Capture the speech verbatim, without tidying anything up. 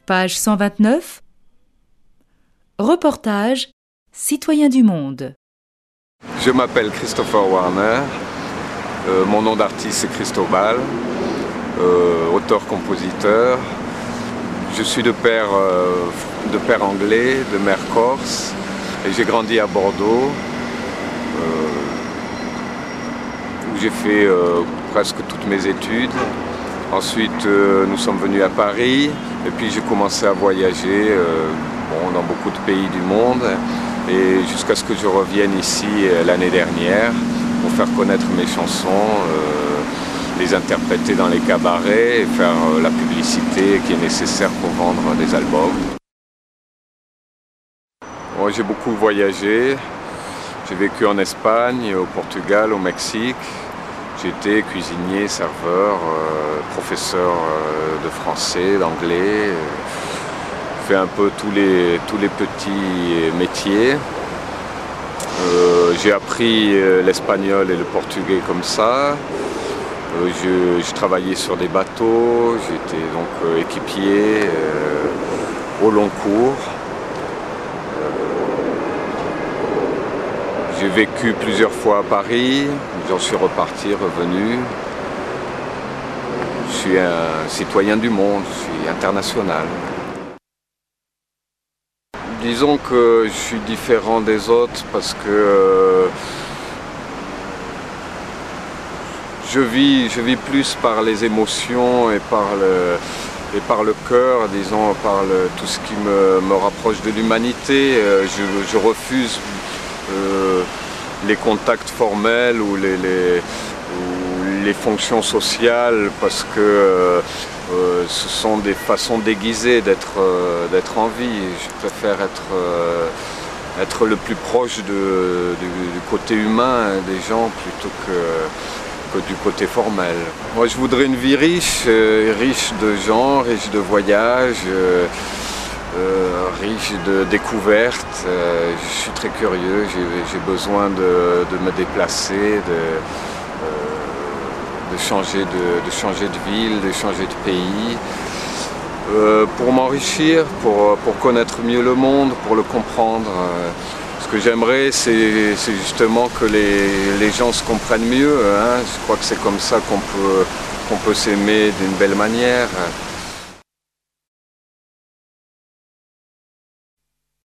Page cent vingt-neuf. Reportage Citoyens du monde. Je m'appelle Christopher Warner. Euh, mon nom d'artiste c'est Cristobal, euh, auteur-compositeur. Je suis de père, euh, de père anglais, de mère corse, et j'ai grandi à Bordeaux, euh, où j'ai fait euh, presque toutes mes études. Ensuite, euh, nous sommes venus à Paris, et puis j'ai commencé à voyager euh, bon, dans beaucoup de pays du monde, et jusqu'à ce que je revienne ici euh, l'année dernière pour faire connaître mes chansons, euh, les interpréter dans les cabarets et faire euh, la publicité qui est nécessaire pour vendre des albums. Bon, j'ai beaucoup voyagé, j'ai vécu en Espagne, au Portugal, au Mexique. J'étais cuisinier, serveur, euh, professeur euh, de français, d'anglais, euh, fait un peu tous les, tous les petits métiers. Euh, j'ai appris euh, l'espagnol et le portugais comme ça. Euh, je, je travaillais sur des bateaux, j'étais donc euh, équipier euh, au long cours. J'ai vécu plusieurs fois à Paris, j'en suis reparti, revenu. Je suis un citoyen du monde, je suis international. Disons que je suis différent des autres parce que euh, je vis, je vis plus par les émotions et par le, et par le cœur, disons, par le, tout ce qui me, me rapproche de l'humanité. Je, je refuse Euh, les contacts formels ou les, les, ou les fonctions sociales parce que euh, euh, ce sont des façons déguisées d'être euh, d'être en vie. Je préfère être, euh, être le plus proche de, du, du côté humain des gens plutôt que, que du côté formel. Moi je voudrais une vie riche, euh, riche de gens, riche de voyages. Euh, Euh, riche de découvertes, euh, je suis très curieux, j'ai besoin de, de me déplacer, de, euh, de, changer de, de changer de ville, de changer de pays, euh, pour m'enrichir, pour, pour connaître mieux le monde, pour le comprendre. Ce que j'aimerais, c'est justement que les, les gens se comprennent mieux, hein. Je crois que c'est comme ça qu'on peut, qu'on peut s'aimer d'une belle manière.